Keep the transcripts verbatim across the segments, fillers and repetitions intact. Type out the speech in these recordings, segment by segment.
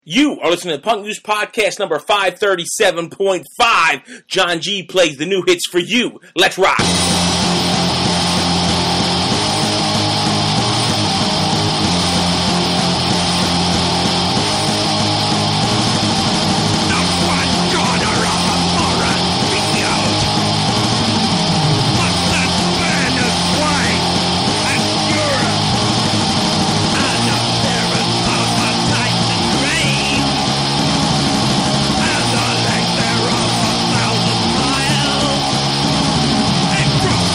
You are listening to Punk News Podcast number five thirty-seven point five. John G plays the new hits for you. Let's rock. Cross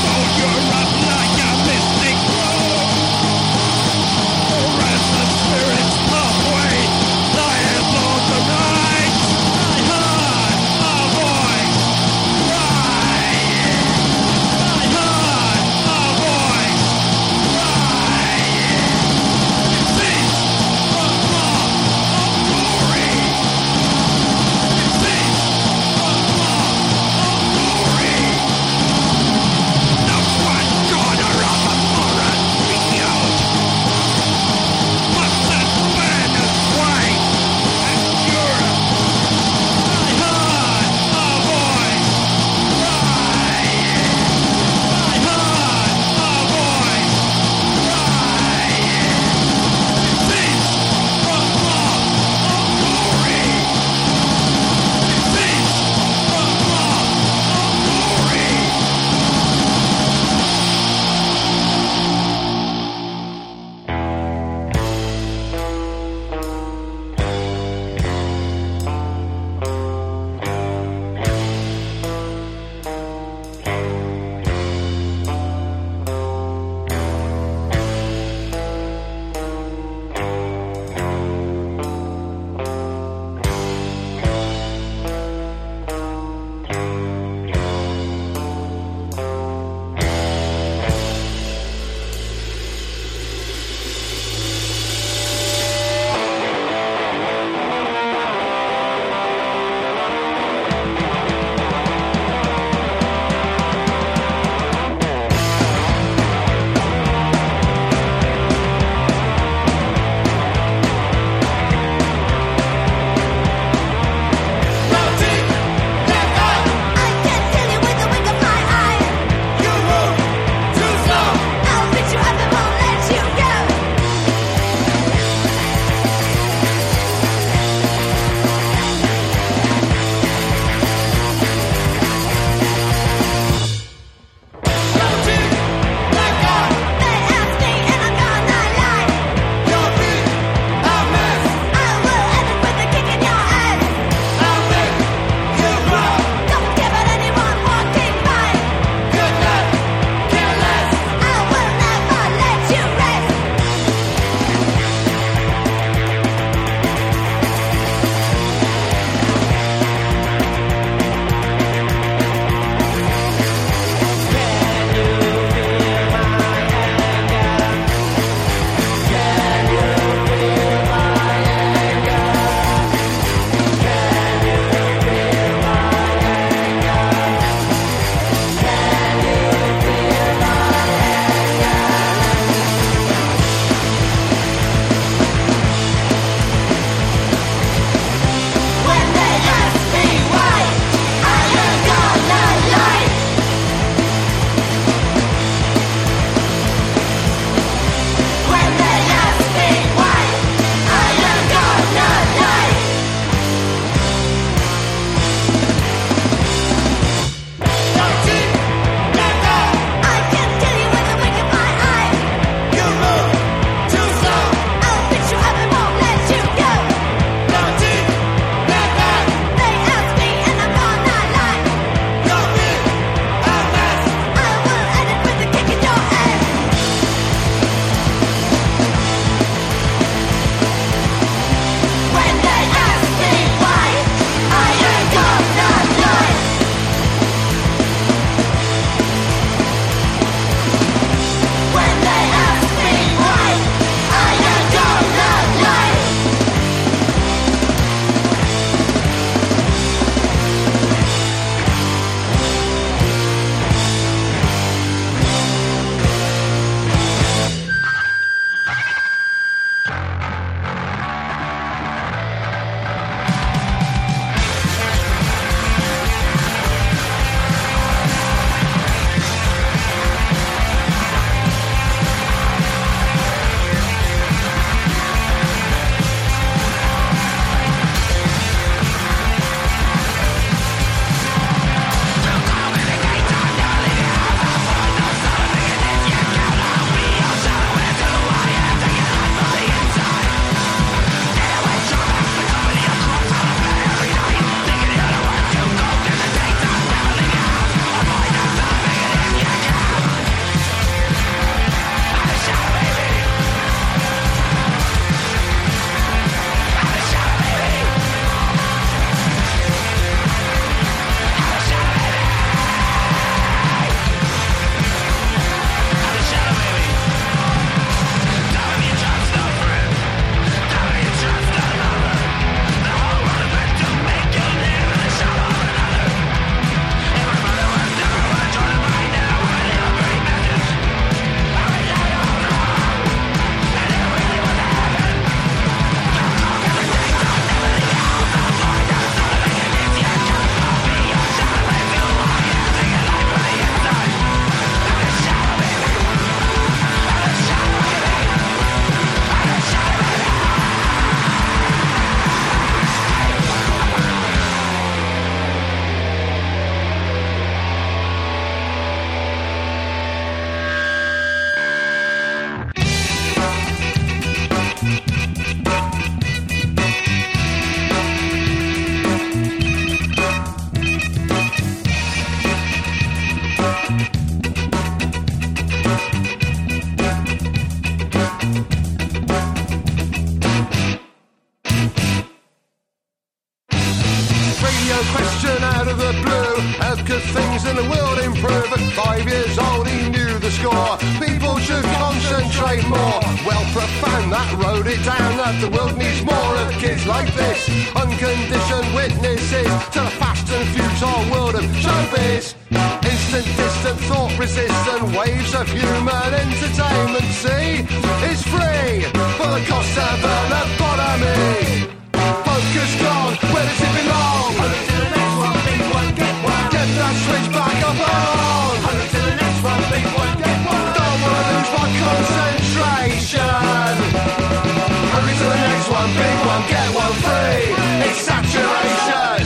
random question out of the blue. How could things in the world improve? At five years old he knew the score. People should concentrate more. Well profound, that wrote it down, that the world needs more of kids like this. Unconditioned witnesses to the fast and futile world of showbiz. Instant, distant, thought resistant waves of human entertainment. See, it's free for the cost of an lobotomy. Focus gone, where does it belong? Hurry to the next one, big one, get one. Get that switch back up and on. Hurry to the next one, big one, get one. Don't wanna lose my concentration. Hurry to the next one, big one, get one free. It's saturation.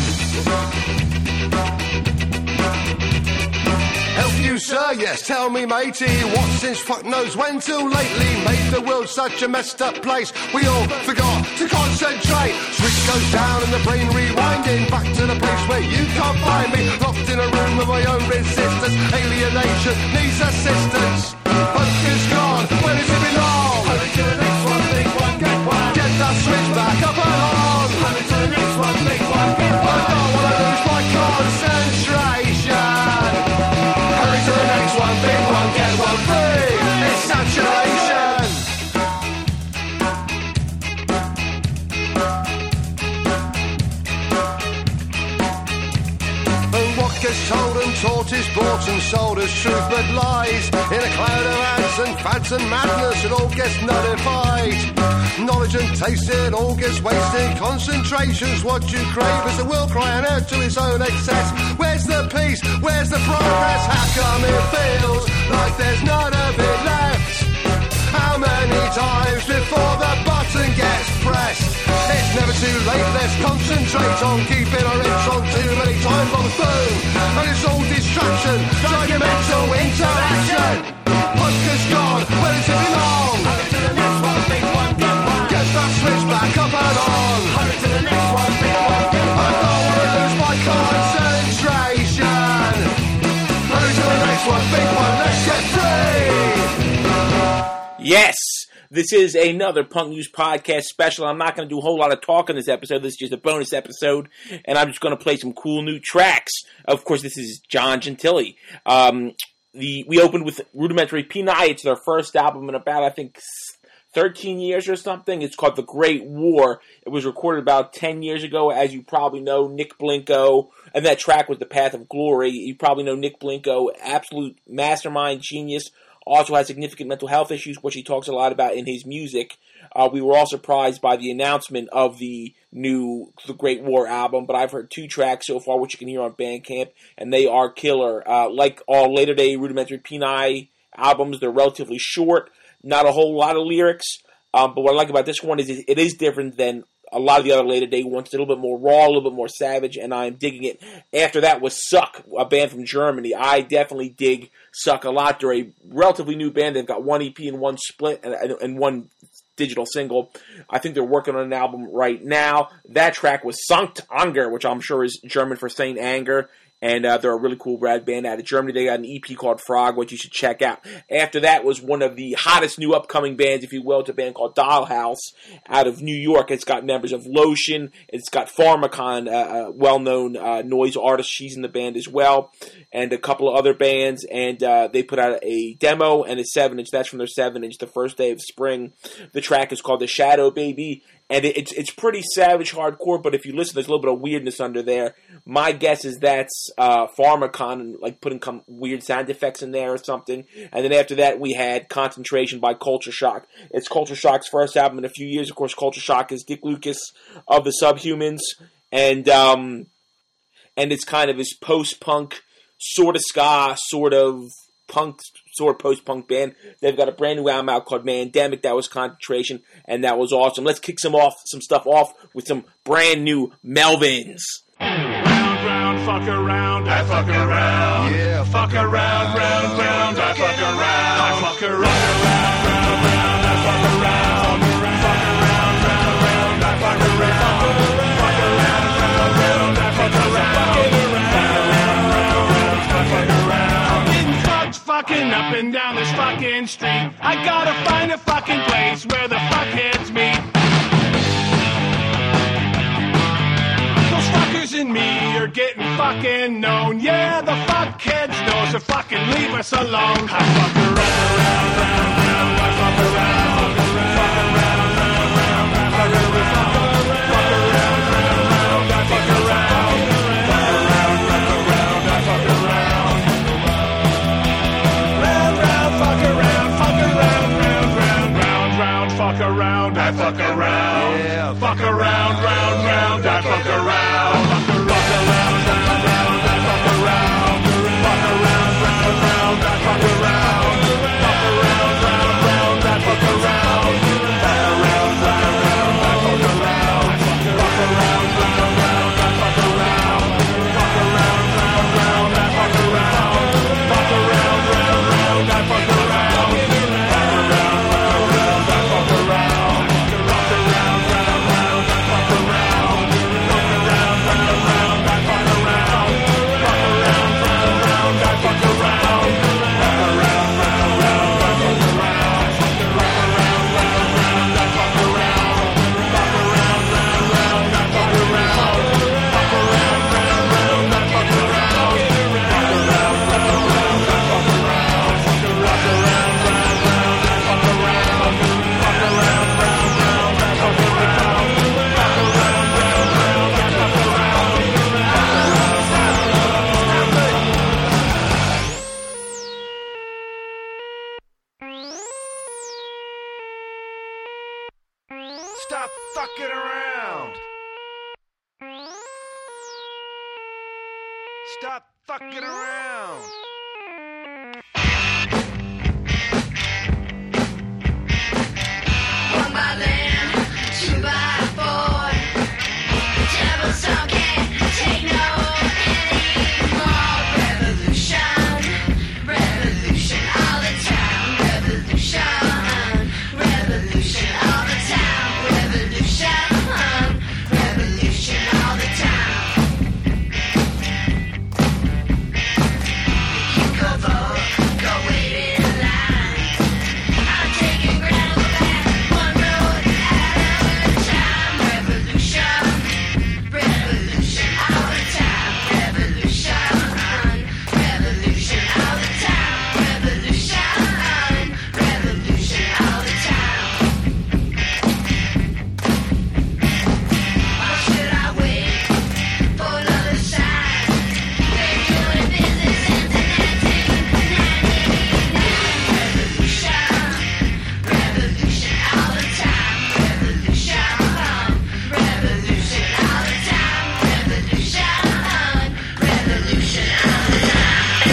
Help you, sir? Yes, tell me, matey. What since fuck knows when till lately made the world such a messed up place? We all forgot to concentrate. Switch goes down and the brain rewinding back to the place where you can't find me. Locked in a room with my own resistance. Alienation needs assistance. Focus gone, where does it belong? Hurry to the next one, big one, get one. Get that switch back up and on. Hurry to the next one, big one, get one. I don't wanna lose my concentration. Hurry to the next one, big one, get one free. It's saturation. And what gets told and taught is bought and sold as truth but lies. In a cloud of ads and fads and madness, it all gets nullified. Knowledge and taste, it all gets wasted. Concentration's what you crave as the world crying out to its own excess. Where's the peace? Where's the progress? How come it feels like there's none of it left? How many times before the button gets pressed? It's never too late, let's concentrate on keeping our heads on. Too many time bombs boom, and it's all distraction, driving mental interaction. Focus gone, where does it belong? Hurry to the next one, big one, get one. Get that switch back up and on. Hurry to the next one, big one, get one. I don't want to lose my concentration. Hurry to the next one, big one, let's get free. Yes, this is another Punk News Podcast special. I'm not going to do a whole lot of talk in this episode. This is just a bonus episode, and I'm just going to play some cool new tracks. Of course, this is John Gentili. Um, the we opened with Rudimentary Peni. It's their first album in about, I think, thirteen years or something. It's called The Great War. It was recorded about ten years ago. As you probably know, Nick Blinko, and that track was The Path of Glory. You probably know Nick Blinko, absolute mastermind, genius. Also has significant mental health issues, which he talks a lot about in his music. Uh, we were all surprised by the announcement of the new The Great War album, but I've heard two tracks so far, which you can hear on Bandcamp, and they are killer. Uh, like all later-day Rudimentary Peni albums, they're relatively short, not a whole lot of lyrics, um, but what I like about this one is it is different than a lot of the other later-day ones. It's a little bit more raw, a little bit more savage, and I'm digging it. After that was Suck, a band from Germany. I definitely dig Suck a lot. They're a relatively new band. They've got one E P and one split and, and, and one digital single. I think they're working on an album right now. That track was Sankt Anger, which I'm sure is German for Saint Anger. And uh, they're a really cool rad band out of Germany. They got an E P called Frog, which you should check out. After that was one of the hottest new upcoming bands, if you will. It's a band called Dollhouse out of New York. It's got members of Lotion. It's got Pharmakon, uh, a well-known uh, noise artist. She's in the band as well. And a couple of other bands. And uh, they put out a demo and a seven inch. That's from their seven inch, the first day of spring. The track is called The Shadow Baby. And it's it's pretty savage hardcore, but if you listen, there's a little bit of weirdness under there. My guess is that's uh, Pharmakon, like putting some weird sound effects in there or something. And then after that, we had Concentration by Culture Shock. It's Culture Shock's first album in a few years. Of course, Culture Shock is Dick Lucas of the Subhumans, and um, and it's kind of his post-punk, sort of ska, sort of punk, sort of post-punk band. They've got a brand new album out called Mandemic. That was Concentration, and that was awesome. Let's kick some off, some stuff off with some brand new Melvins. Round, round, fuck around, I fuck around. Yeah, Fuck around, round, round, I fuck around. I fuck around, round, round, round, I fuck around. Fuck around, round, round, I fuck around. Fuck around, round, round, I fuck around. Fucking up and down this fucking street. I gotta find a fucking place where the fuckheads meet. Those fuckers and me are getting fucking known. Yeah, the fuckheads know, so fucking leave us alone. I fuck around, round, round, round. I fuck around, fuck around, round, round, round. I fuck around, fuck around, round, round. I fuck around, fuck around, round, round. I fuck around, round, round. Fuck around, fuck around, round, round, round, round. Fuck around, I fuck around. Yeah, fuck around, round, round. I fuck around, fuck around, round, round. I fuck around, fuck around, round, round. I fuck around, fuck around, round, round. I fuck around, fuck around, round, round. I fuck around, fuck around, round, round. I fuck around, fuck around, round, round. I fuck around, fuck around, round, round. I fuck around, fuck around, round, round. I fuck around, fuck around, round, round. I fuck around, fuck around, round, round. I fuck around, fuck around, round, round. I fuck around, fuck around, round, round. I fuck around, fuck around, round, round. I fuck around, fuck around, round, round. I fuck around, fuck around, round, round. I fuck around, fuck around, round, round. I fuck around, fuck around, round, round. I fuck around, fuck around, round, round. I fuck around, fuck around, round, round. I fuck around, stop fucking around. Stop fucking around. One by land, two by four. The devil's song can't take no anymore. Revolution, revolution all the time. Revolution, revolution all the time. Revolution, revolution all the time. You go vote, go wait in line. I'm taking ground back, one road at a time. Revolution, revolution all the time. Revolution, revolution all the time. Revolution, revolution all the time. Why should I wait for another sign? They're doing business since nineteen ninety-nine. Revolution, revolution all the time. Revolution, revolution all the time. Revolution, revolution all the time.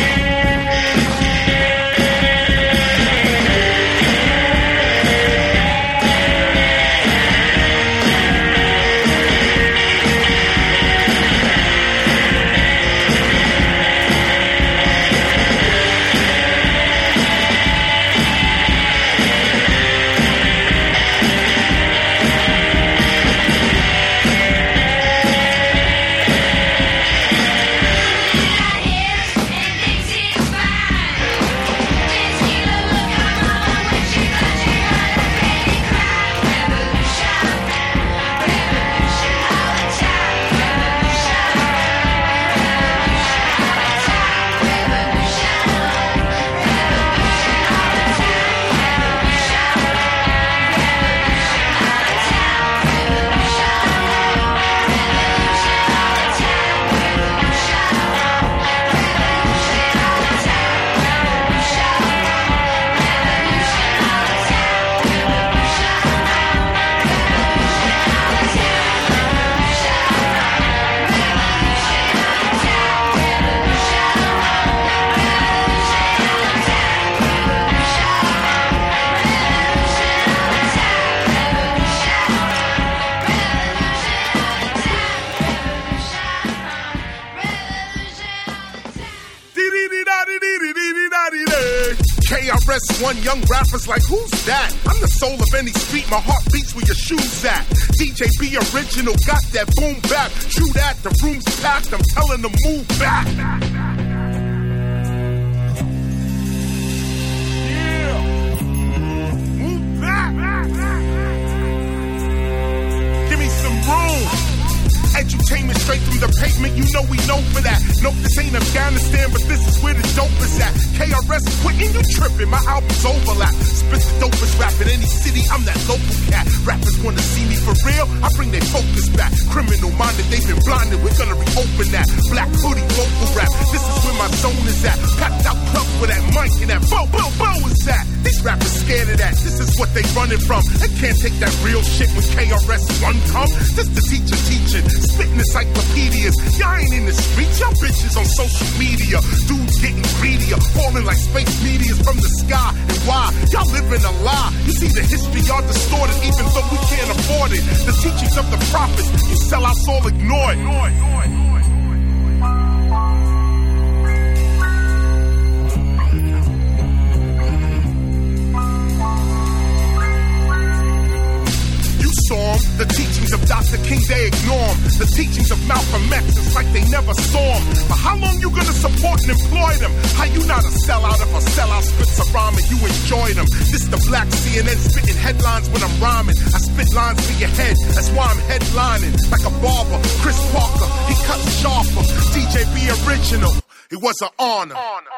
K R S One, young rappers like, who's that? I'm the soul of any street, my heart beats where your shoes at. D J B original, got that boom back. True that, the room's packed, I'm telling them move back. Yeah. Move back. Give me some room. Edutainment straight from the pavement, you know we know for that. Nope, this ain't Afghanistan, but this is where the dope is at. K R S quitting, you tripping, my albums overlap. Spit the dopest rap in any city, I'm that local cat. Rappers wanna see me for real, I bring their focus back. Criminal minded, they've been blinded, we're gonna reopen that. Black hoodie, local rap, this is where my zone is at. Packed out clubs where that mic and that bow, bow, bow is at. These rappers scared of that, this is what they running from. They can't take that real shit when K R S One come. This the teacher teaching, spitting encyclopedias. Y'all ain't in the streets, y'all bitches on social media. Dudes getting greedier, falling like space meteors from the sky. And why? Y'all living a lie. You see the history, y'all distorted, even though we can't afford it. The teachings of the prophets, you sellouts all ignore it. The teachings of Doctor King, they ignore them. The teachings of Malcolm X, it's like they never saw them. But how long you gonna support and employ them? How you not a sellout if a sellout spits a rhyme and you enjoy them? This the black C N N spitting headlines when I'm rhyming. I spit lines for your head, that's why I'm headlining. Like a barber, Chris Parker, he cuts sharper. D J B original, it was an honor. honor.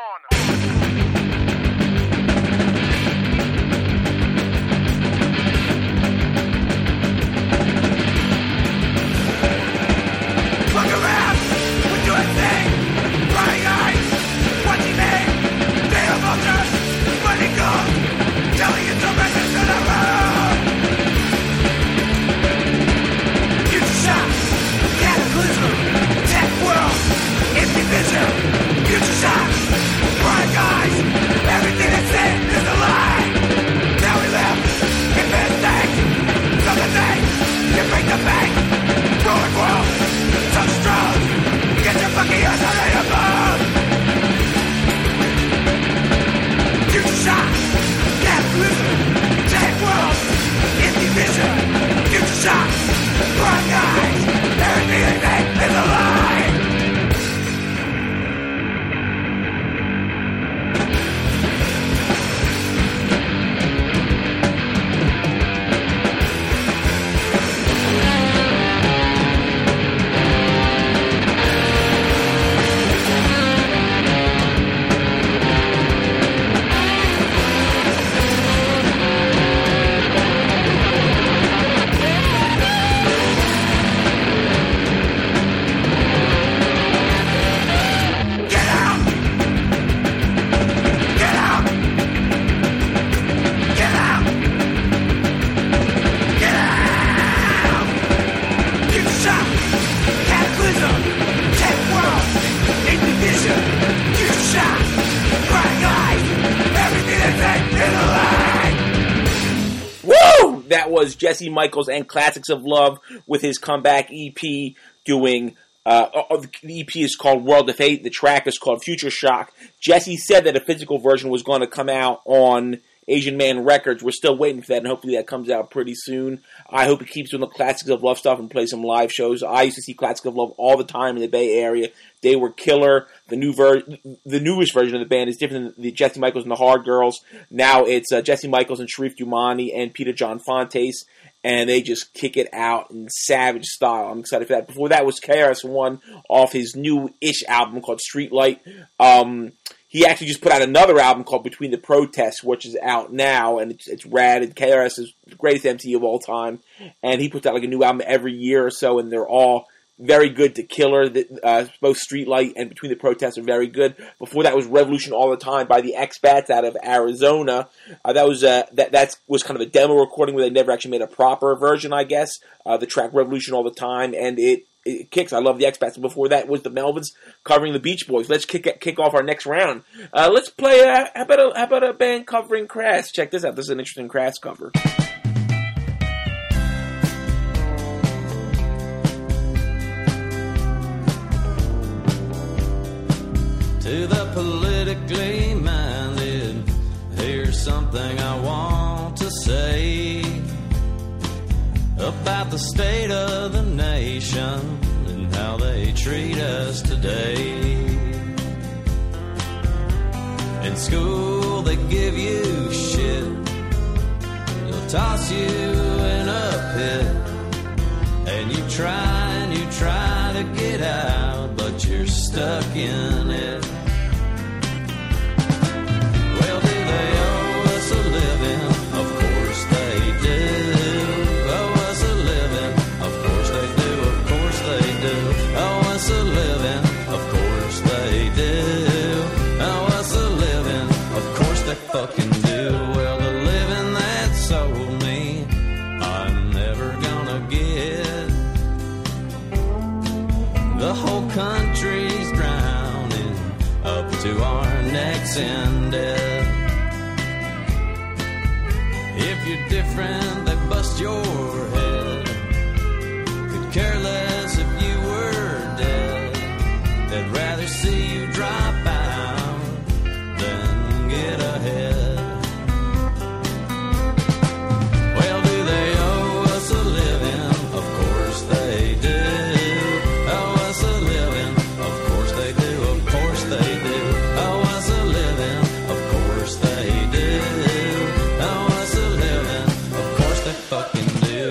Was Jesse Michaels and Classics of Love with his comeback E P doing, uh, the E P is called World of Hate, the track is called Future Shock. Jesse said that a physical version was going to come out on Asian Man Records. We're still waiting for that, and hopefully that comes out pretty soon. I hope he keeps doing the Classics of Love stuff and plays some live shows. I used to see Classics of Love all the time in the Bay Area. They were killer. The new ver- the newest version of the band is different than the Jesse Michaels and the Hard Girls. Now it's uh, Jesse Michaels and Sharif Dumani and Peter John Fontes, and they just kick it out in savage style. I'm excited for that. Before that was K R S One off his new-ish album called Streetlight. Um... He actually just put out another album called Between the Protests, which is out now, and it's, it's rad. And K R S is the greatest M C of all time, and he puts out like a new album every year or so, and they're all very good to Killer. Uh, both Streetlight and Between the Protests are very good. Before that was Revolution All the Time by the X-Bats out of Arizona. Uh, that was uh, that that was kind of a demo recording where they never actually made a proper version, I guess. Uh, the track Revolution All the Time, and it. It kicks. I love the X-Bats. Before that was the Melvins covering the Beach Boys. Let's kick kick off our next round. Uh, let's play. Uh, how about a how about a band covering Crass? Check this out. This is an interesting Crass cover. To the politically minded, here's something I want to say about the state of the nation and how they treat us today. In school they give you shit, they'll toss you in a pit, and you try and you try to get out, but you're stuck in it. Well, do they owe us a living? Of course they do. Owe us a living? Of course they do. Of course they do. Owe us a living? Of course they do. Owe us a living? Of course they fucking do. Well, the living that sold me, I'm never gonna get. The whole country's drowning up to our necks in debt. If you're different, they bust your head. Could care less if you were dead. They'd rather see you drop out than get ahead. Well, do they owe us a living? Of course they do. Owe us a living? Of course they do. Of course they do. Owe us a living? Of course they do. Owe us a living? Of course they fucking do.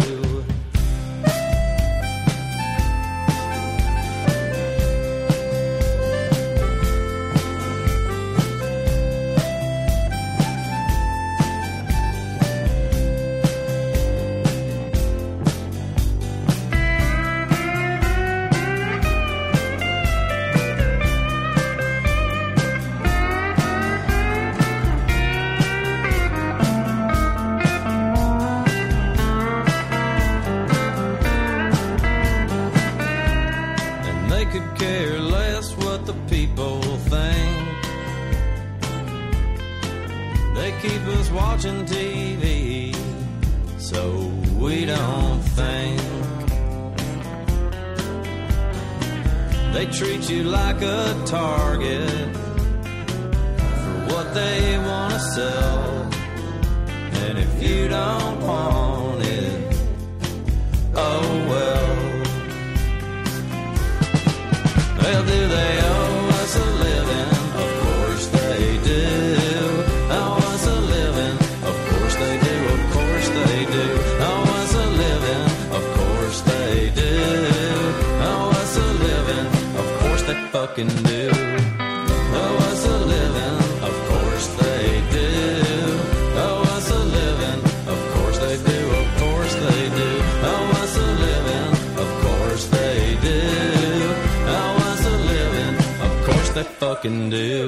And they could care less what the people think. They keep us watching T V so we don't think. They treat you like a target for what they want to sell. And if you don't want it, oh well. Well, do they owe us a living? Of course they do. Owe us a living? Of course they do. Of course they do. Owe us a living? Of course they do. Owe us a living? Of course they fucking do. Owe us a living? Of course they do. Owe us a living? Of course they do. Of course they do. Owe us a living? Of course they do. Owe us a living? Of course they fucking do.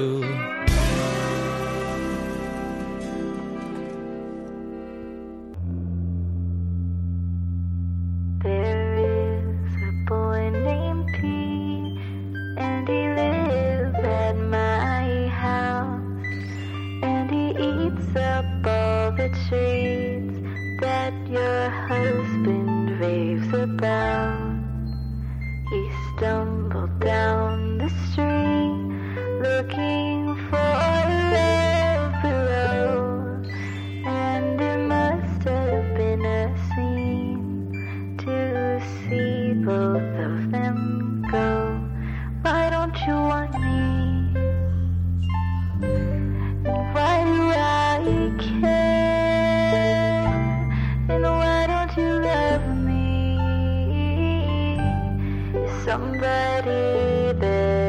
There is a boy named Pete, and he lives at my house, and he eats up all the treats that your husband raves about. He stumbled down the street looking for love below, and it must have been a scene to see both of them go. Why don't you want me? And why do I care? And why don't you love me? Is somebody there?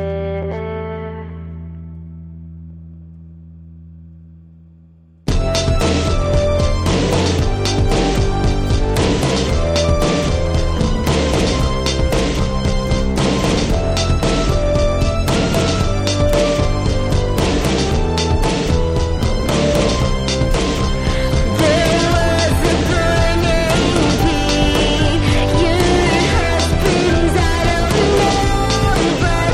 There was a burning bee. Your husband's I don't know, but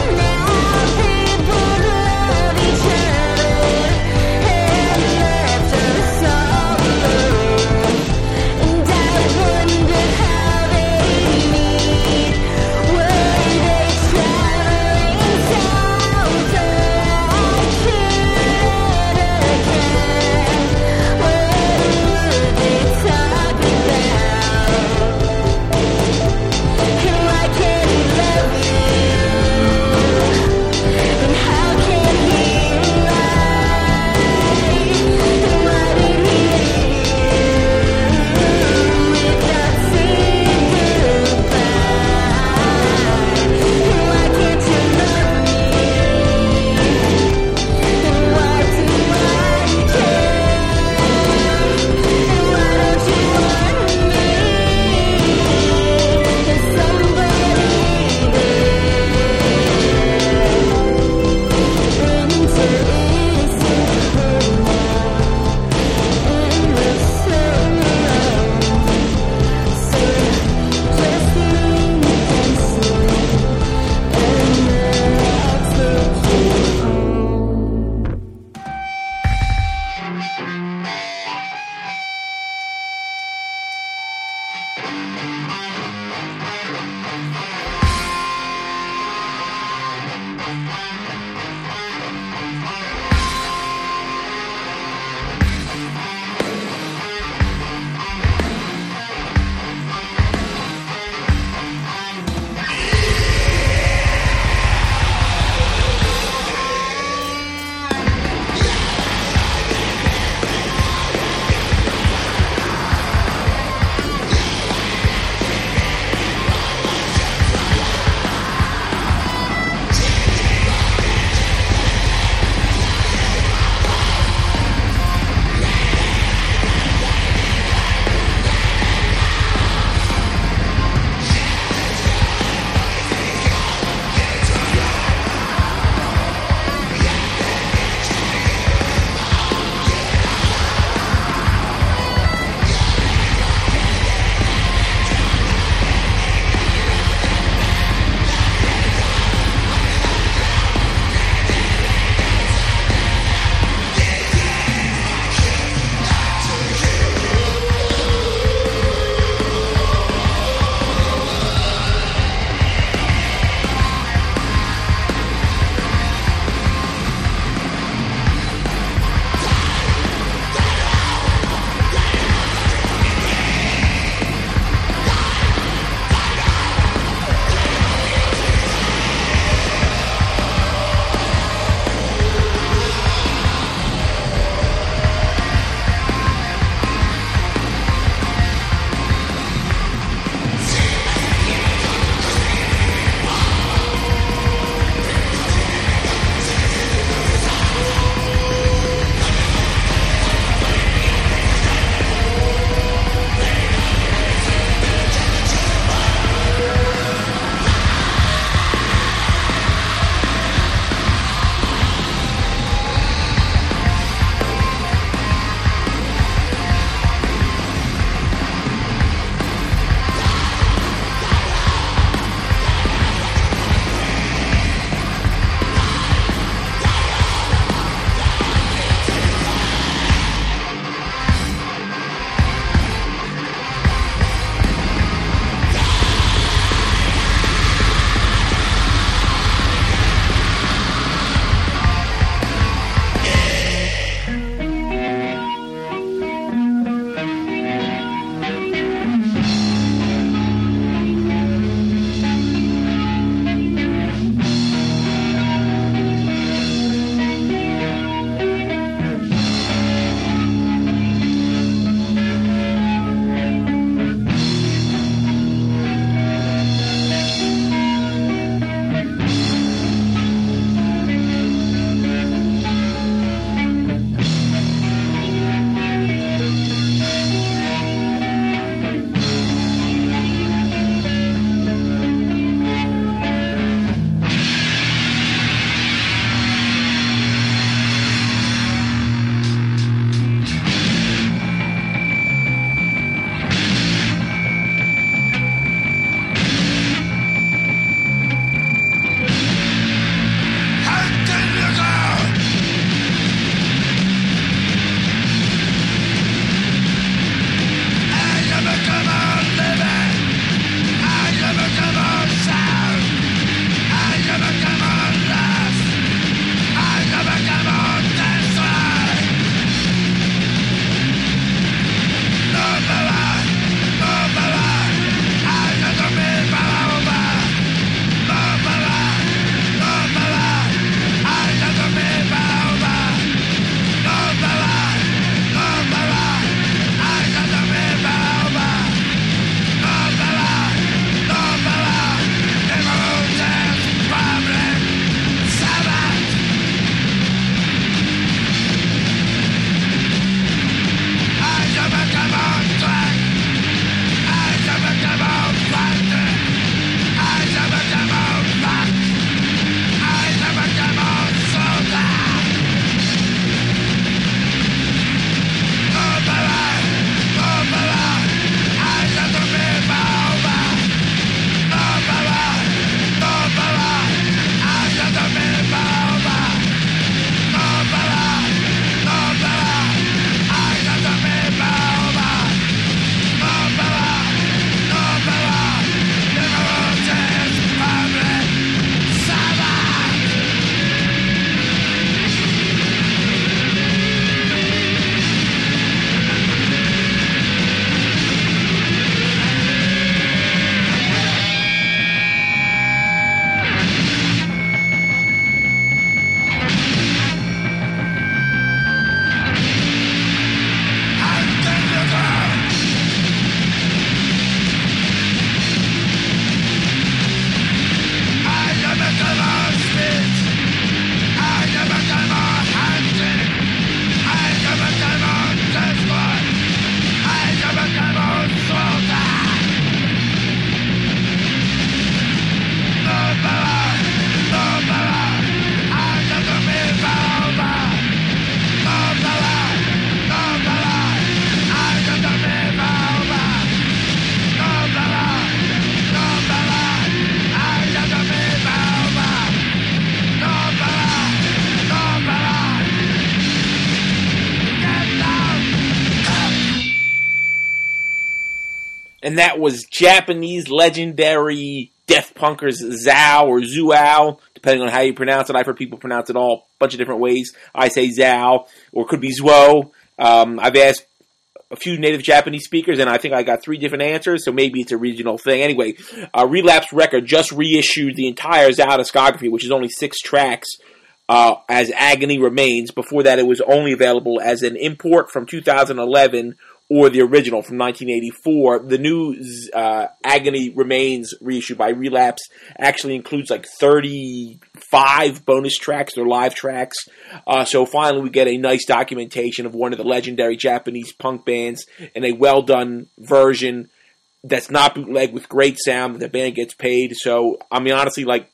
and that was Japanese legendary death punkers Zao or Zuao, depending on how you pronounce it. I've heard people pronounce it all a bunch of different ways. I say Zao, or it could be Zuo. Um, I've asked a few native Japanese speakers, and I think I got three different answers, so maybe it's a regional thing. Anyway, uh, Relapse Record just reissued the entire Zao discography, which is only six tracks, uh, as Agony Remains. Before that, it was only available as an import from two thousand eleven, or the original from nineteen eighty-four. The new uh, Agony Remains reissue by Relapse actually includes like thirty-five bonus tracks. They're live tracks. Uh, so finally we get a nice documentation of one of the legendary Japanese punk bands in a well-done version that's not bootleg, with great sound, that the band gets paid. So, I mean, honestly, like,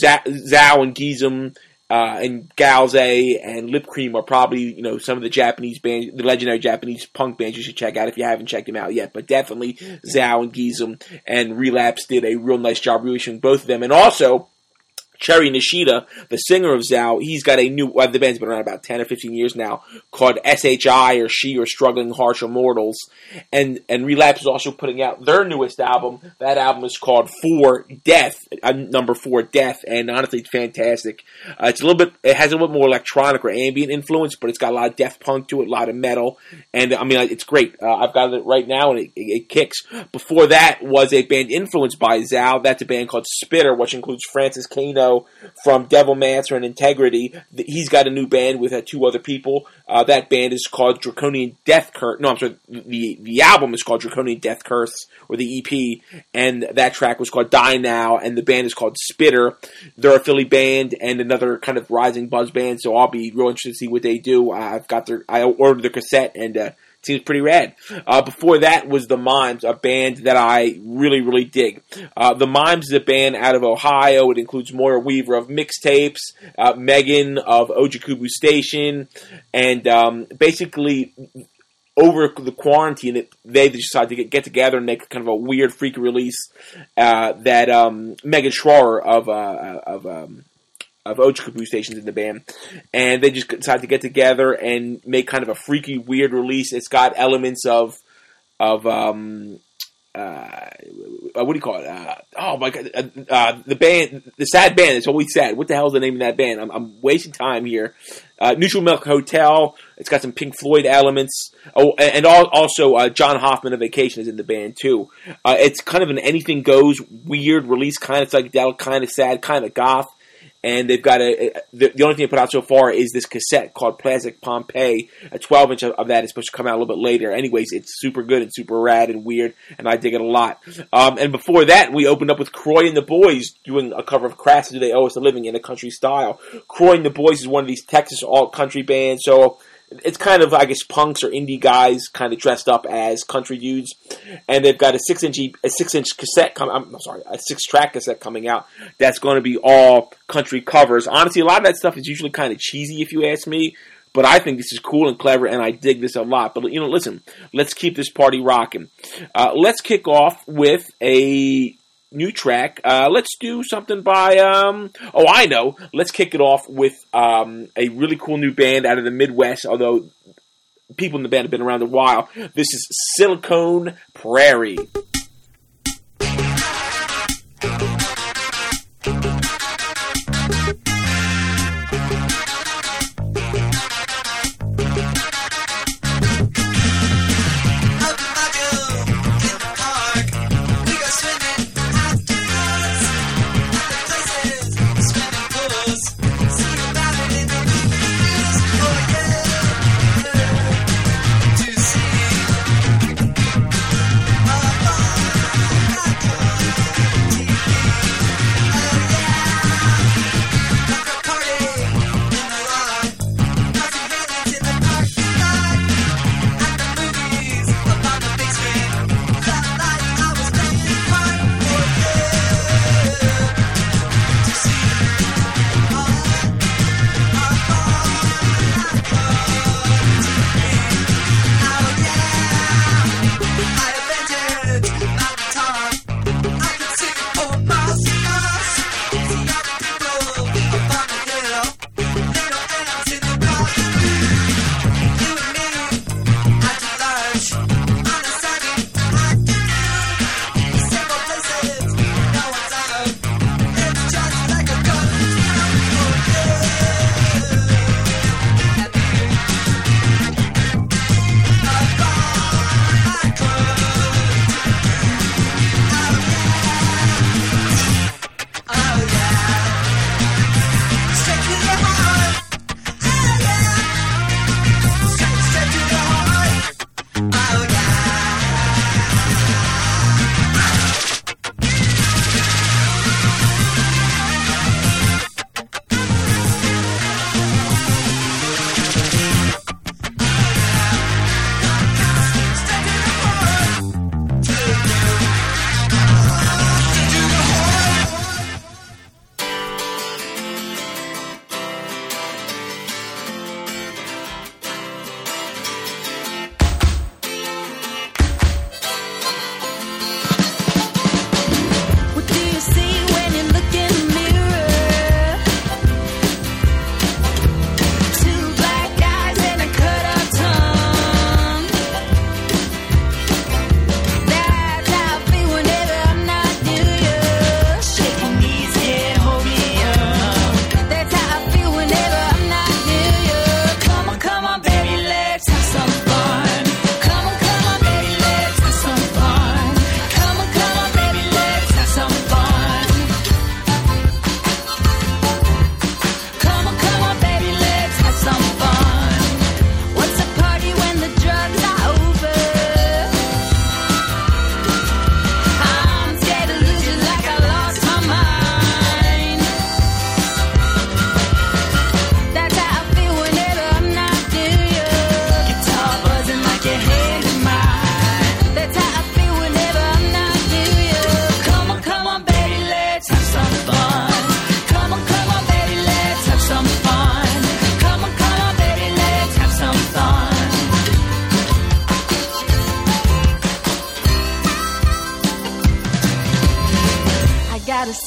Zao and Gizem, Uh, and Galze and Lip Cream are probably, you know, some of the Japanese bands, the legendary Japanese punk bands you should check out if you haven't checked them out yet. But definitely Zao and Gizem and Relapse did a real nice job reissuing both of them. And also, Cherry Nishida, the singer of Zao, he's got a new, well, the band's been around about ten or fifteen years now, called S H I, or She, or Struggling Harsh Immortals. And, and Relapse is also putting out their newest album. That album is called For Death, uh, number four, Death, and honestly, it's fantastic. Uh, it's a little bit, it has a little bit more electronic or ambient influence, but it's got a lot of death punk to it, a lot of metal, and I mean, it's great. Uh, I've got it right now, and it, it, it kicks. Before that was a band influenced by Zao. That's a band called Spitter, which includes Francis Kano from Devilmancer and Integrity. He's got a new band with uh, two other people. Uh, that band is called Draconian Death Curse. No, I'm sorry. The the album is called Draconian Death Curse, or the E P, and that track was called Die Now, and the band is called Spitter. They're a Philly band and another kind of rising buzz band, so I'll be real interested to see what they do. I've got their, I ordered their cassette, and uh, it seems pretty rad. Uh, before that was The Mimes, a band that I really, really dig. Uh, the Mimes is a band out of Ohio. It includes Moira Weaver of Mixtapes, uh, Megan of Ojikubu Station, and um, basically, over the quarantine, it, they decided to get, get together and make kind of a weird, freaky release uh, that um, Megan Schroer of uh, of um, of Ojikubu Station's in the band, and they just decided to get together and make kind of a freaky, weird release. It's got elements of of um uh what do you call it? Uh, oh my god, uh, uh, the band, the sad band. It's always sad. What the hell is the name of that band? I'm, I'm wasting time here. Uh, Neutral Milk Hotel. It's got some Pink Floyd elements. Oh, and also uh, John Hoffman of Vacation is in the band too. Uh, it's kind of an anything goes weird release, kind of psychedelic, kind of sad, kind of goth. And they've got a, a the, the only thing they put out so far is this cassette called Plastic Pompeii. A twelve inch of, of that is supposed to come out a little bit later. Anyways, it's super good and super rad and weird, and I dig it a lot. Um, and before that, we opened up with Croy and the Boys doing a cover of Crass Do They Owe Us a Living in a country style. Croy and the Boys is one of these Texas alt country bands, so it's kind of, I guess, punks or indie guys kind of dressed up as country dudes. And they've got a six inch a six inch cassette coming. I'm sorry, a six track cassette coming out. That's going to be all country covers. Honestly, a lot of that stuff is usually kind of cheesy, if you ask me. But I think this is cool and clever, and I dig this a lot. But you know, listen, let's keep this party rocking. Uh, let's kick off with a new track. Uh, let's do something by, um, oh, I know. Let's kick it off with um, a really cool new band out of the Midwest, although people in the band have been around a while. This is Silicone Prairie. Oh,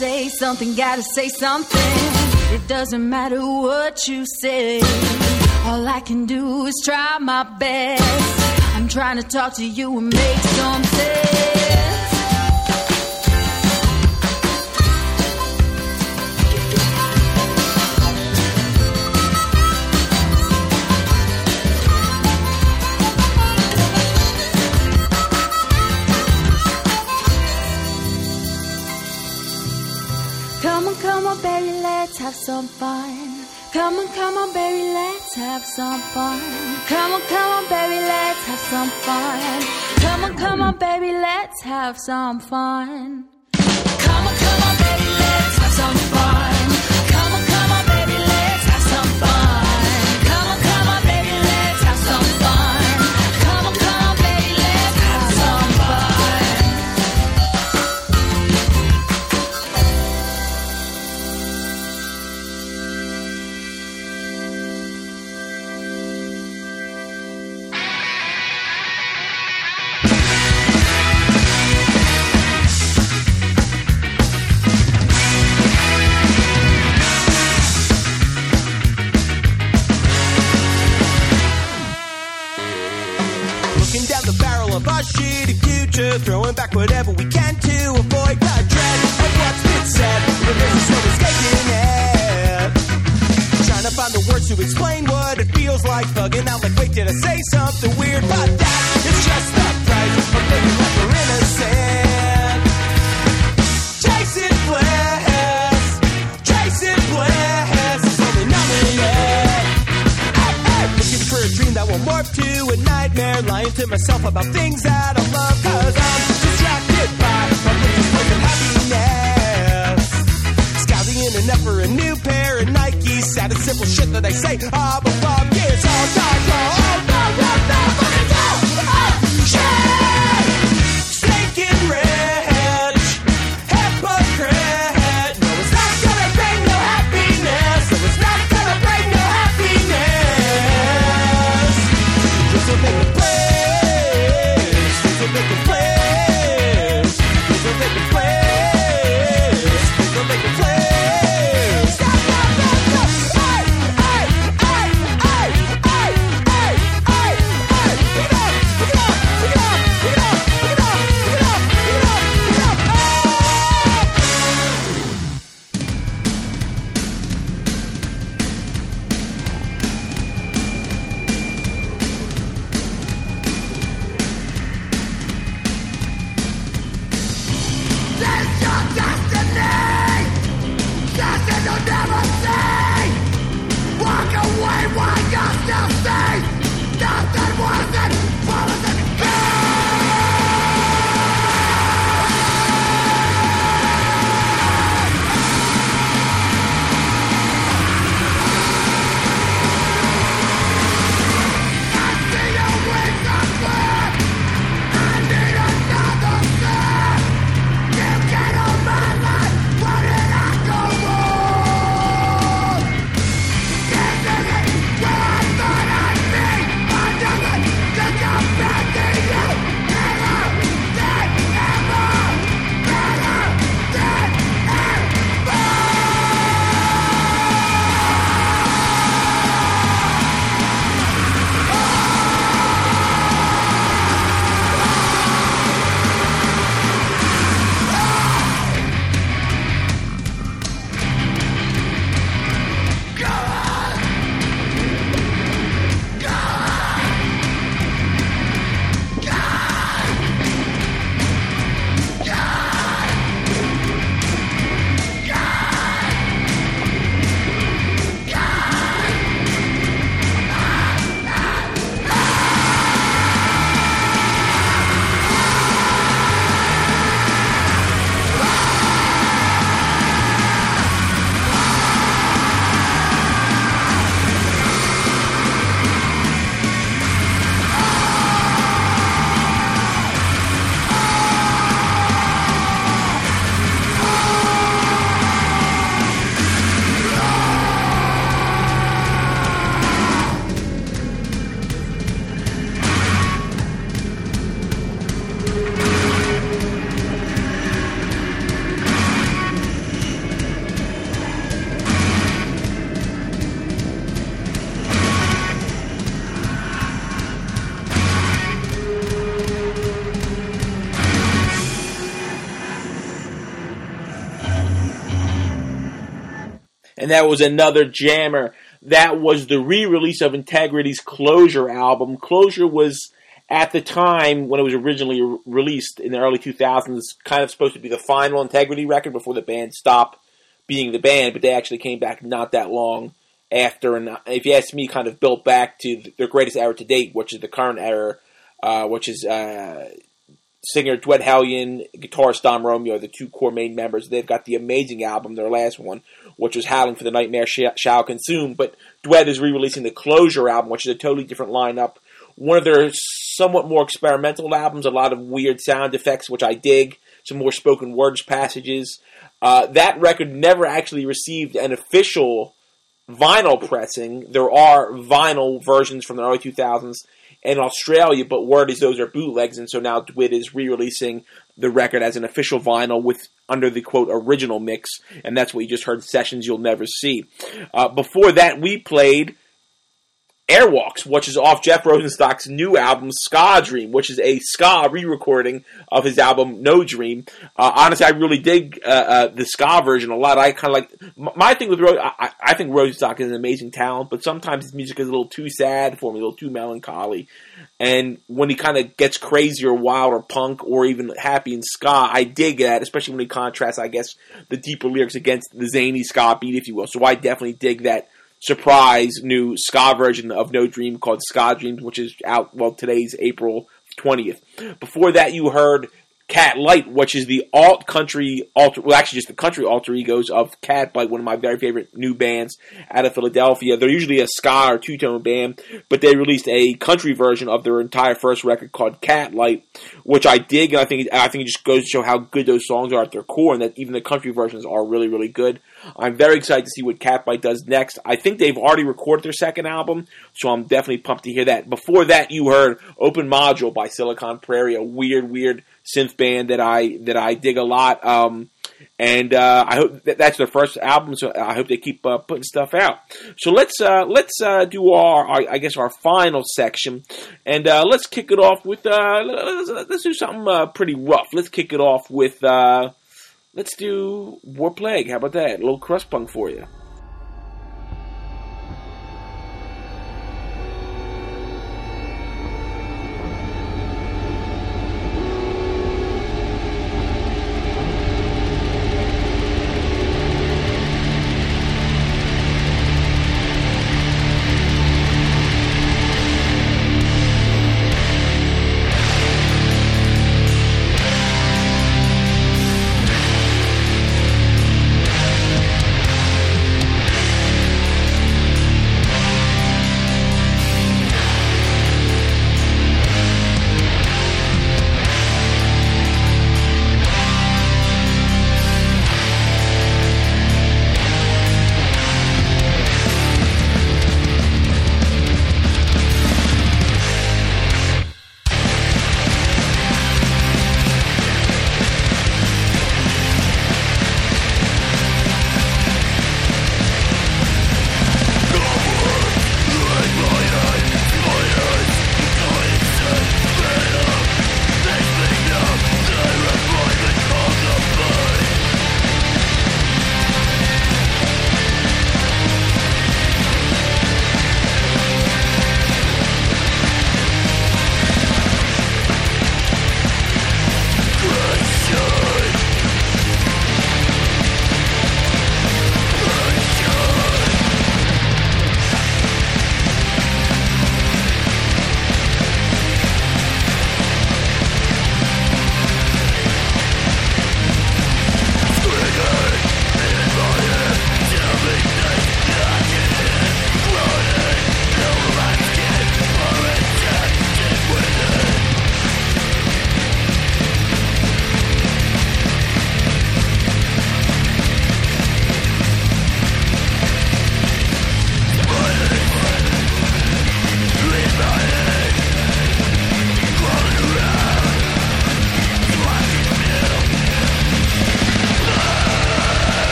say something, gotta say something. It doesn't matter what you say. All I can do is try my best. I'm trying to talk to you and make some sense. Come on, come on, baby, let's have some fun. Come on, come on, baby, let's have some fun. Come on, come on, baby, let's have some fun. Come on, come on, baby, let's have some fun. Come on, come on, baby, let's have some fun. Come on, come on, baby, let's have some fun. Come on, come on, baby, let's have some fun. Come on, come on, baby, let's have some fun. Looking down the barrel of our shitty future, throwing back whatever we can to avoid the dread of what's been said. But there's no escaping it. Trying to find the words to explain what it feels like, bugging out like, wait, did I say something weird? But that is just the price of living like we're innocent. Chasing bliss, chasing bliss, it's only numbing it. Looking for a dream that will morph to a nightmare, lying to myself about things that I love, cause I'm distracted by my broken happiness. Scouting in an effort for a new pair of Nikes, sad and simple shit that they say, ah, but Bob gets all time long. Oh no, no, no, fucking go! Oh, shit! Stinking rich, hypocrite. No, it's not gonna bring no happiness. No, it's not gonna bring no happiness. Just a make a place. Just a make a place. Just a make a place. Just a make a place. Stop, stop, stop, stop. Hey, hey, hey, hey, hey, hey. and that was another jammer. That was the re-release of Integrity's Closure album. Closure was, at the time when it was originally re- released in the early two thousands, kind of supposed to be the final Integrity record before the band stopped being the band, but they actually came back not that long after, and if you ask me, kind of built back to their greatest era to date, which is the current era, uh, which is uh, singer Dwight Hellion, guitarist Dom Romeo, the two core main members. They've got the amazing album, their last one, which was Howling for the Nightmare Sh- Shall Consume, but Dwight is re-releasing the Closure album, which is a totally different lineup. One of their somewhat more experimental albums, a lot of weird sound effects, which I dig, some more spoken words passages. Uh, that record never actually received an official vinyl pressing. There are vinyl versions from the early two thousands in Australia, but word is those are bootlegs, and so now Dwight is re-releasing the record as an official vinyl with under the quote original mix, and that's what you just heard, Sessions You'll Never See. Uh, before that, we played Airwalks, which is off Jeff Rosenstock's new album, Ska Dream, which is a ska re-recording of his album, No Dream. Uh, honestly, I really dig uh, uh, the ska version a lot. I kind of like, my thing with Ro- I, I think Rosenstock is an amazing talent, but sometimes his music is a little too sad for me, a little too melancholy. And when he kind of gets crazy or wild or punk or even happy in ska, I dig that, especially when he contrasts, I guess, the deeper lyrics against the zany ska beat, if you will. So I definitely dig that surprise new ska version of No Dream called Ska Dreams, which is out, well, today's April twentieth. Before that, you heard Cat Light, which is the alt country alter, well, actually just the country alter egos of Catbite, one of my very favorite new bands out of Philadelphia. They're usually a ska or two-tone band, but they released a country version of their entire first record called Cat Light, which I dig, and I think I think it just goes to show how good those songs are at their core, and that even the country versions are really, really good. I'm very excited to see what Catbite does next. I think they've already recorded their second album, so I'm definitely pumped to hear that. Before that, you heard Open Module by Silicon Prairie, a weird, weird synth band that I that I dig a lot. Um, and uh, I hope that that's their first album, so I hope they keep uh, putting stuff out. So let's uh, let's uh, do our, our I guess our final section, and uh, let's kick it off with uh, let's, let's do something uh, pretty rough. Let's kick it off with. Uh, Let's do War Plague. How about that? A little crust punk for you. Thank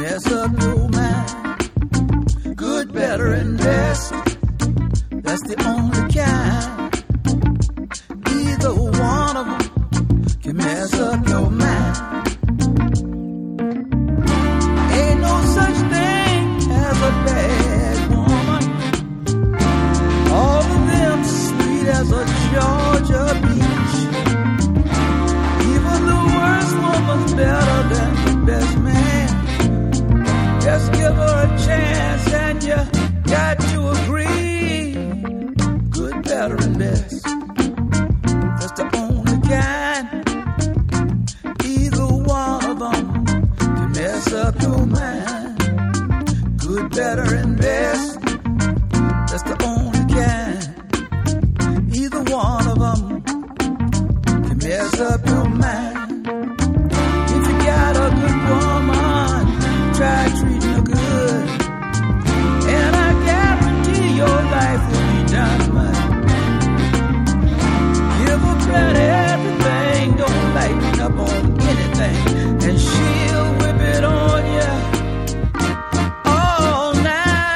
mess up your mind. Good, better, and best. That's the only kind. Either one of them can mess up your mind. Ain't no such thing as a bad woman. All of them sweet as a Georgia peach. Even the worst woman's better than the best man. Just give her a chance and you got to agree. Good, better, and best. That's the only kind. Either one of them can mess up your mind. Good, better, and best. That's the only kind. Either one of them can mess up your mind. If you got a good woman, try treating her good, and I guarantee your life will be dynamite. Give her plenty everything, don't lighten up on anything, and she'll whip it on you all night.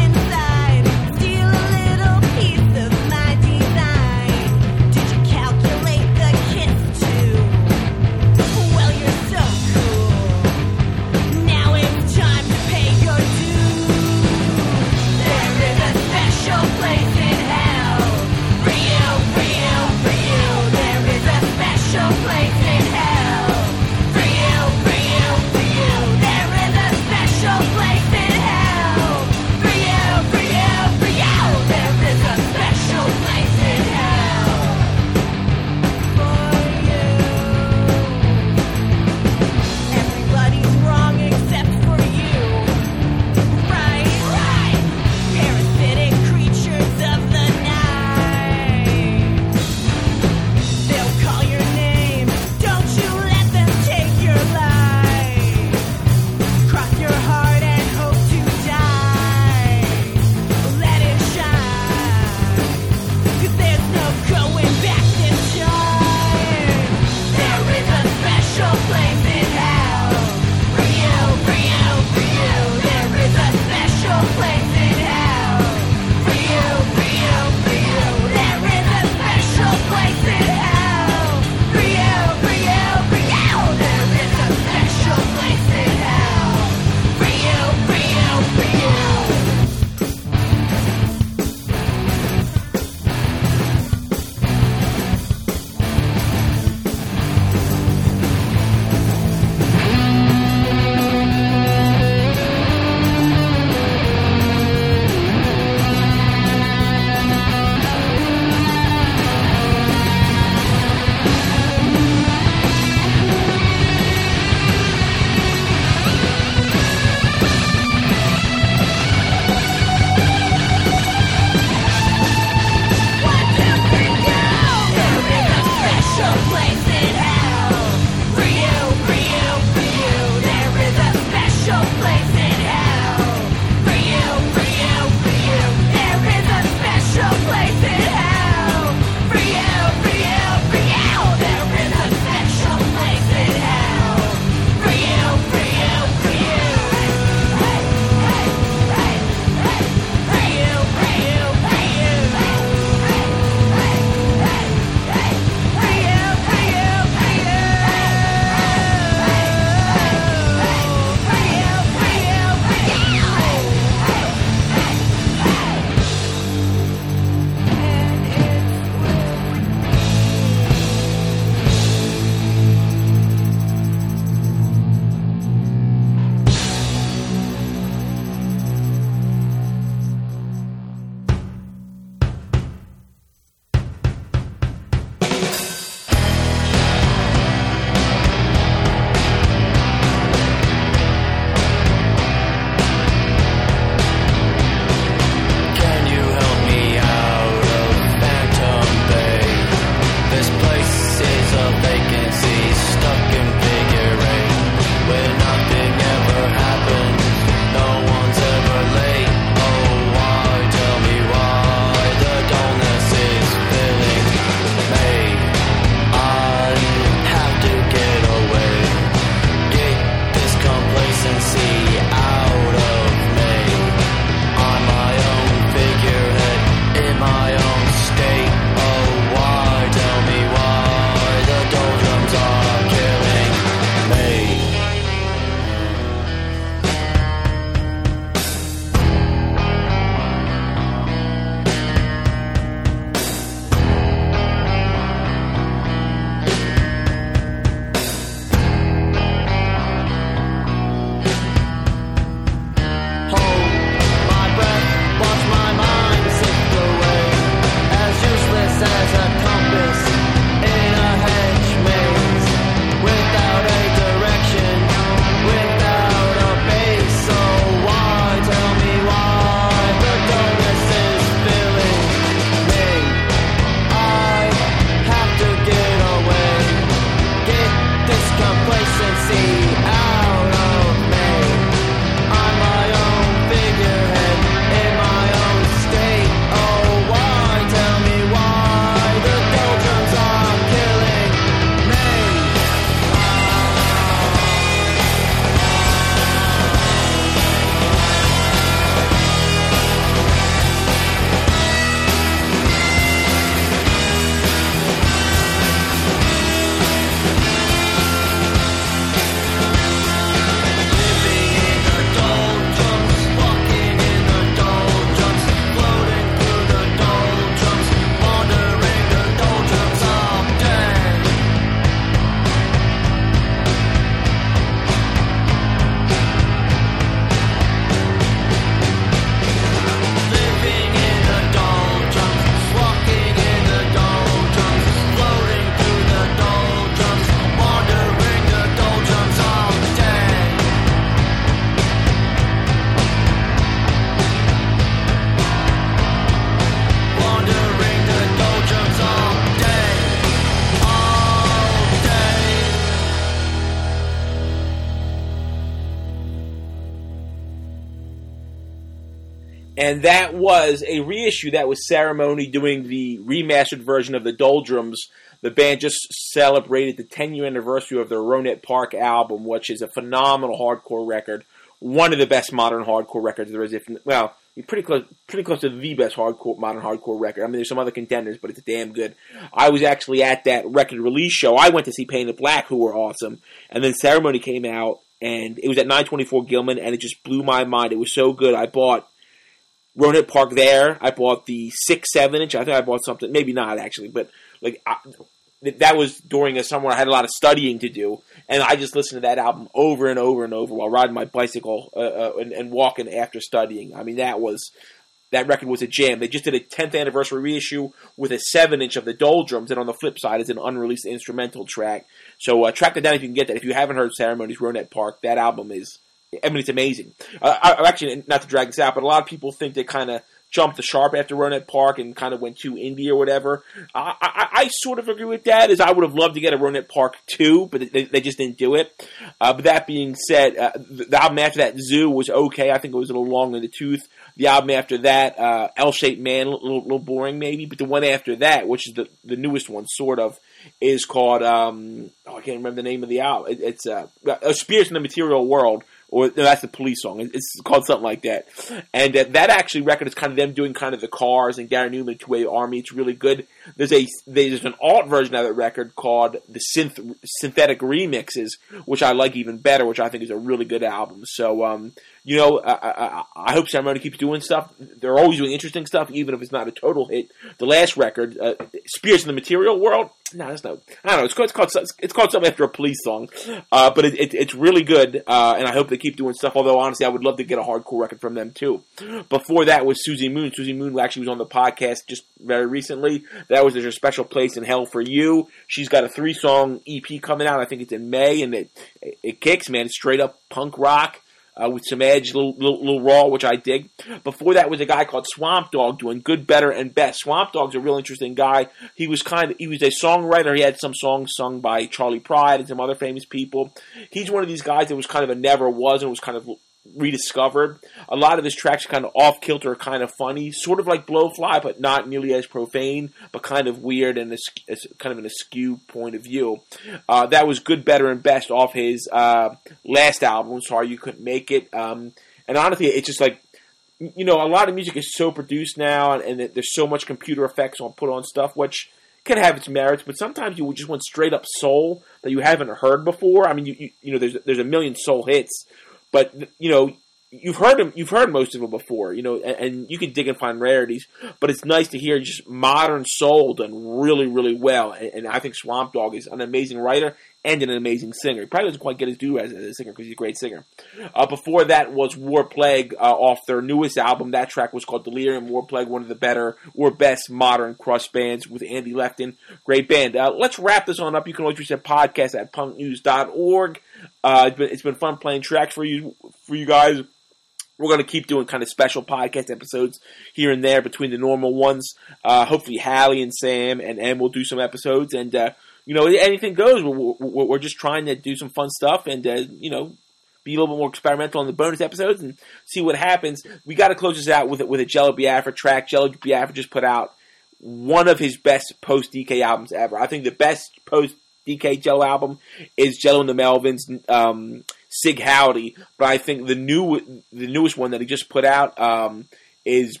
And that was a reissue. That was Ceremony doing the remastered version of the Doldrums. The band just celebrated the ten-year anniversary of their Ronet Park album, which is a phenomenal hardcore record. One of the best modern hardcore records there is. If well, pretty close, pretty close to the best hardcore modern hardcore record. I mean, there's some other contenders, but it's damn good. I was actually at that record release show. I went to see Painted Black, who were awesome, and then Ceremony came out, and it was at nine twenty-four Gilman, and it just blew my mind. It was so good. I bought Ronet Park there. I bought the six, seven inch. I think I bought something, maybe not actually, but like I, that was during a summer I had a lot of studying to do, and I just listened to that album over and over and over while riding my bicycle uh, uh, and, and walking after studying. I mean, that was that record was a jam. They just did a tenth anniversary reissue with a seven inch of the Doldrums, and on the flip side is an unreleased instrumental track. So uh, track that down if you can get that. If you haven't heard Ceremony's Ronet Park, that album is, I mean, it's amazing. Uh, I, actually, not to drag this out, but a lot of people think they kind of jumped the sharp after Ronet Park and kind of went too indie or whatever. I, I, I sort of agree with that, as I would have loved to get a Ronet Park two, but they, they just didn't do it. Uh, but that being said, uh, the, the album after that, Zoo, was okay. I think it was a little long in the tooth. The album after that, uh, L-Shaped Man, a little, little boring maybe, but the one after that, which is the, the newest one, sort of, is called, um, oh, I can't remember the name of the album. It, it's uh, Spears in the Material World. Or no, that's the Police song. It's called something like that. And uh, that actually record is kind of them doing kind of the Cars and Gary Newman, Two-Way Army. It's really good. There's a there's an alt version of that record called the Synth Synthetic Remixes, which I like even better, which I think is a really good album. So, um, you know, I, I, I hope Ceremony keeps doing stuff. They're always doing interesting stuff, even if it's not a total hit. The last record, uh, Spears in the Material World, no, that's not. I don't know. It's called it's called, it's called something after a Police song, uh, but it, it, it's really good, uh, and I hope they keep doing stuff. Although honestly, I would love to get a hardcore record from them too. Before that was Susie Moon. Susie Moon actually was on the podcast just very recently. That was There's a Special Place in Hell for You. She's got a three song E P coming out. I think it's in May, and it it kicks, man. It's straight up punk rock. Uh, with some edge, a little, little, little raw, which I dig. Before that was a guy called Swamp Dogg doing Good, Better, and Best. Swamp Dogg's a real interesting guy. He was kind of, he was a songwriter. He had some songs sung by Charlie Pride and some other famous people. He's one of these guys that was kind of a never was and was kind of rediscovered. A lot of his tracks are kind of off-kilter, kind of funny, sort of like Blowfly, but not nearly as profane, but kind of weird and a, a, kind of an askew point of view. Uh, that was Good, Better, and Best off his uh, last album, Sorry You Couldn't Make It. Um, and honestly, it's just like, you know, a lot of music is so produced now, and, and there's so much computer effects on put on stuff, which can have its merits, but sometimes you just want straight up soul that you haven't heard before. I mean, you you, you know, there's there's a million soul hits. But, you know, you've heard them, you've heard most of them before, you know, and, and you can dig and find rarities. But it's nice to hear just modern soul done really, really well. And, and I think Swamp Dogg is an amazing writer and an amazing singer. He probably doesn't quite get his due as a singer because he's a great singer. Uh, before that was War Plague uh, off their newest album. That track was called Delirium. War Plague, one of the better or best modern crust bands with Andy Lefton. Great band. Uh, let's wrap this on up. You can always reach that podcast at punk news dot org. Uh, it's been, it's been fun playing tracks for you for you guys. We're going to keep doing kind of special podcast episodes here and there between the normal ones. Uh, hopefully Hallie and Sam and Em will do some episodes. And, uh, you know, anything goes. We're, we're, we're just trying to do some fun stuff and, uh, you know, be a little bit more experimental on the bonus episodes and see what happens. We got to close this out with, with a Jello Biafra track. Jello Biafra just put out one of his best post-D K albums ever. I think the best post-D K Jello album is Jello and the Melvins, um, Sig Howdy, but I think the new, the newest one that he just put out um, is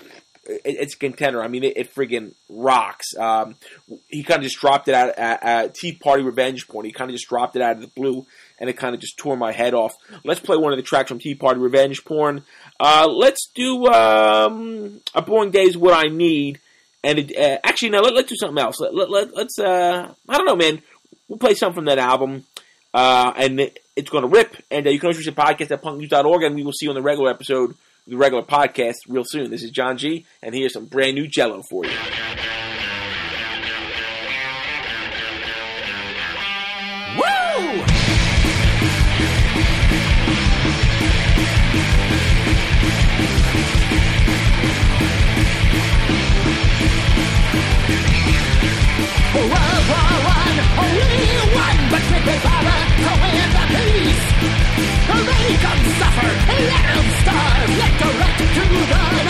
it, it's a contender. I mean, it, it friggin' rocks. Um, he kind of just dropped it out at, at Tea Party Revenge Porn. He kind of just dropped it out of the blue, and it kind of just tore my head off. Let's play one of the tracks from Tea Party Revenge Porn. Uh, let's do um, A Boring Day Is What I Need. And it, uh, actually, no, let, let's do something else. Let, let, let, let's, uh, I don't know, man. We'll play something from that album. Uh, and it, it's going to rip. And uh, you can always reach the podcast at punk news dot org, and we will see you on the regular episode, the regular podcast, real soon. This is John G, and here's some brand new Jello for you. Woo! World War One, we won, but we prefer to win the peace. Make them suffer, let them starve, let the right to the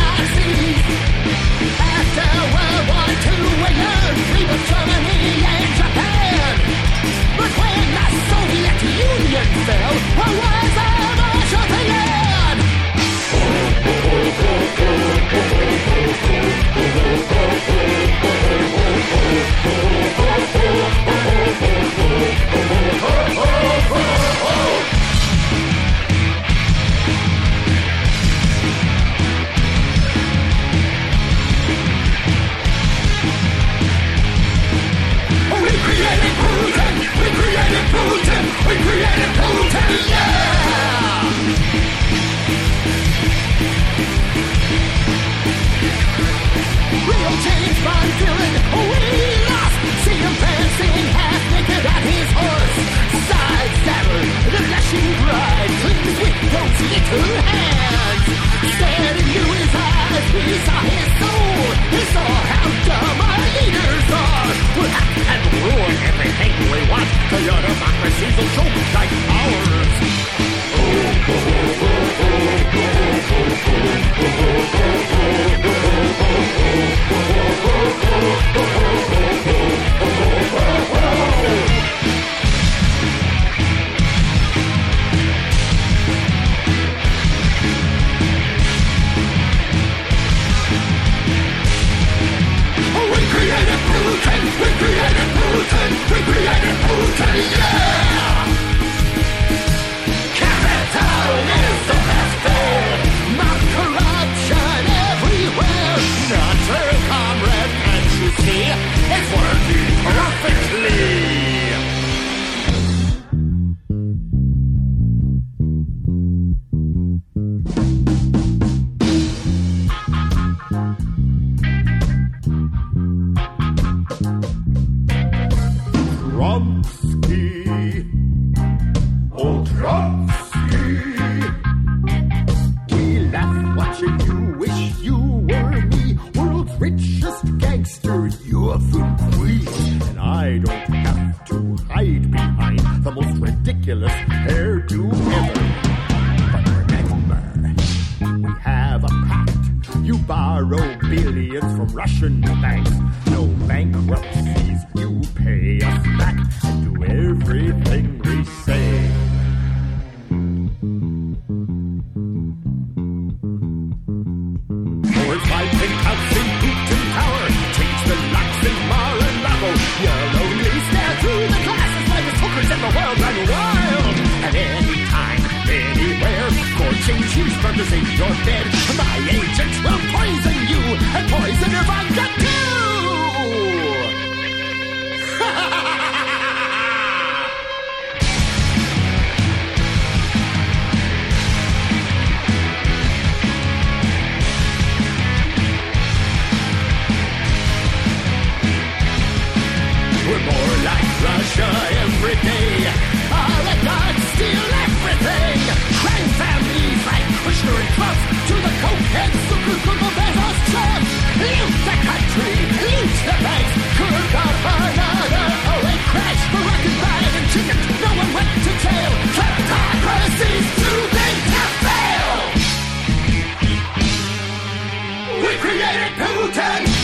things with those little hands. Staring into his eyes, we saw his soul. We saw how dumb our leaders are. We'll have to and ruin everything we want. Till your democracy's a joke like ours. We created Putin, we created Putin, we created Putin, yeah! Capitalism has failed, mob corruption everywhere. Not true, comrade, can't you see? It's working perfectly. Trumsky, oh Trumsky, we laugh watching you, wish you were me, world's richest gangster, you're the queen, and I don't have to hide behind the most ridiculous hairdo ever. But remember, we have a pact. You borrow billions from Russian banks, no bankruptcies, you pay us back and do everything we say. Boys fighting counts in Putin Tower, change the locks in Mar-a-Lago. You'll only stare through the glasses like the hookers in the world run wild. At any time, anywhere, scorching cheeseburgers in your bed. My agents will poison you and poison your vodka too. We're more like Russia every day. Oligarchs steal everything. Crime families like Kushner and Trump to the cokehead Zuckerberg Bezos Trump. Loot the country, loot the banks. Could God another oh a crash for rocket bag and chicken. No one went to jail. Kleptocracy's too big to fail. We created Putin.